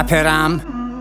رپرم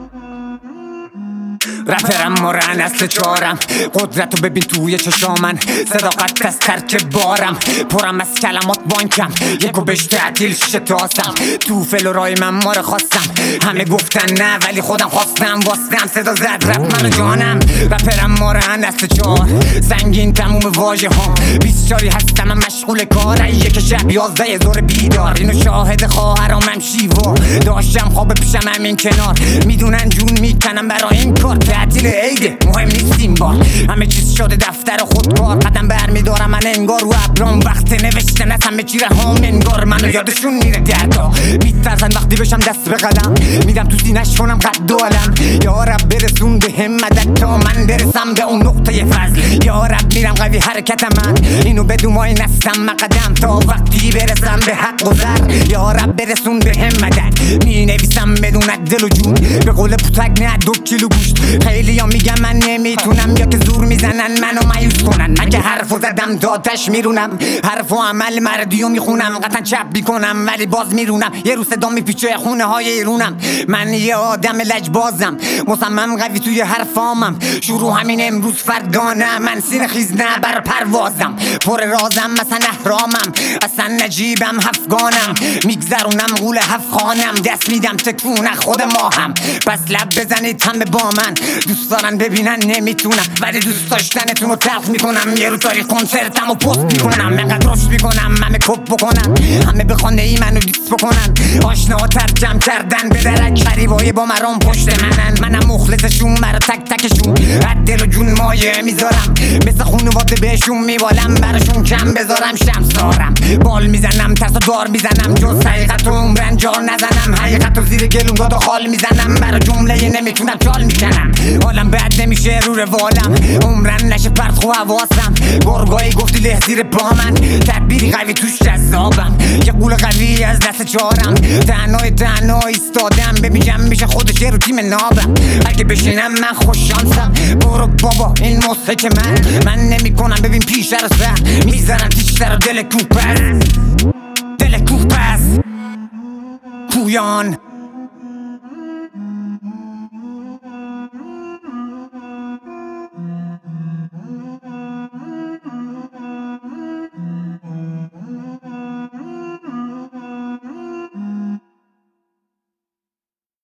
مورن اصل چارم قدرتو ببین توی چشامن صداقت از ترک بارم پرم از کلمات بانکم یکو بهش تعطیل شتاسم تو فل و رای من ماره خواستم همه گفتن نه ولی خودم خواستم واستم صدا زد رپ منو جانم رپرم مورن اصل چار سنگین تموم واژه ها 24 هستم من مشغول کار یک شب 11 زور بیدار اینو شاهد خواهرامم شیوا داشتم خواب پیشم همین کنار میدونن جون میکنم برای این کار تعطیل عیده مهم نیستیم بار همه چیز شده دفتر خودکار قدم برمیدارم من انگار رو ابرام وقت نوشتن از همه چی رهام انگار منو یادشون میره دردا میترسن وقتی بشم دست به قلم میدم تو سینش کنم قد و علم یا رب برسون به همت تا من برسم به اون نقطه فضل یا رب میرم قوی حرکت من اینو بدون مای نستم مقدم تا وقتی برسم به حق و زر یا رب برسون به همت می نویسم بدون دل و جون به قول پوتک نه 2 کیلو گوشت خیلی ها میگم من نمیتونم یا که زور میزنن منو مایوس کنن مگه حرفو زدم داتش میرونم حرف و عمل مردیو میخونم قطعا چپ میکنم ولی باز میرونم یه رو صدا میپیچه خونه های ایرونم من یه آدم لجبازم مصمم قوی توی حرفامم شروع همین امروز فردا نه من سینه خیز نه بر پروازم پر رازم مثلا احرامم اصلا نجیبم هفگانم میگذرونم غول هفخانم دست میدم تکون خود ما هم پس لب بزنید هم با من دوست دارن ببینن نمیتونم ولی دوست داشتنتون رو تلخ میکنم یه رو تاریخ کنسرتم و پست میکنم منقدر رشد میکنم همه کپ بکنن همه بخوانه ای منو دیست بکنن آشنا ترجم کردن به درک غریبای با مرام پشت منم مخلصشون مرا تک تکشون دل و جون مایه میذارم مثل خونواده بهشون میبالم براشون کم بذارم شمسارم بال میزنم ترس و دار میزنم جز حقیقت و عمرن جار نزنم حقیقت و زیر گلونگاد و خال میزنم برا جمله نمیتونم چال میکنم حالم بد نمیشه رو روالم عمرن نشه پرت خو حواسم گرگایی گفتی له زیر با من تدبیری قوی توش جذابم یه قول قوی از دست چارم تنها ایستادم ببینم میشه خودش رو تیم نابم اگه بشینم من خوش شانسم برو بابا این موسیقی من نمیکنم ببین پیش رو سر میذارم تیشتر و دل کوپس پویان